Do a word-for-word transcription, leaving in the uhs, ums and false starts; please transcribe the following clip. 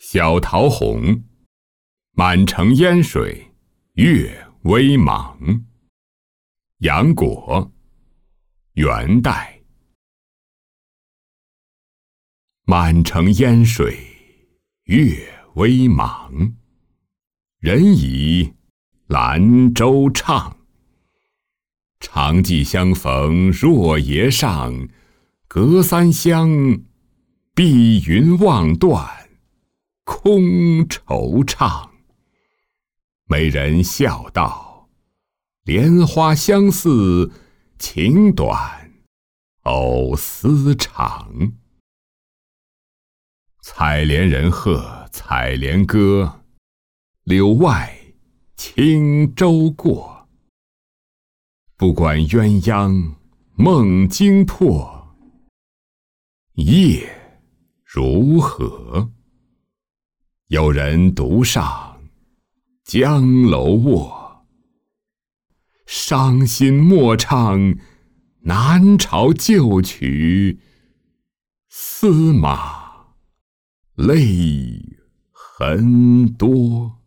小桃红，满城烟水月微茫。杨果，元代。满城烟水月微茫，人已兰舟唱。长寄相逢若野上，隔三乡，碧云望断空惆怅。美人笑道：莲花相似情短，藕丝长。采莲人贺采莲歌，柳外轻舟过。不管鸳鸯梦惊破，夜如何？有人独上江楼卧，伤心莫唱南朝旧曲，司马泪痕多。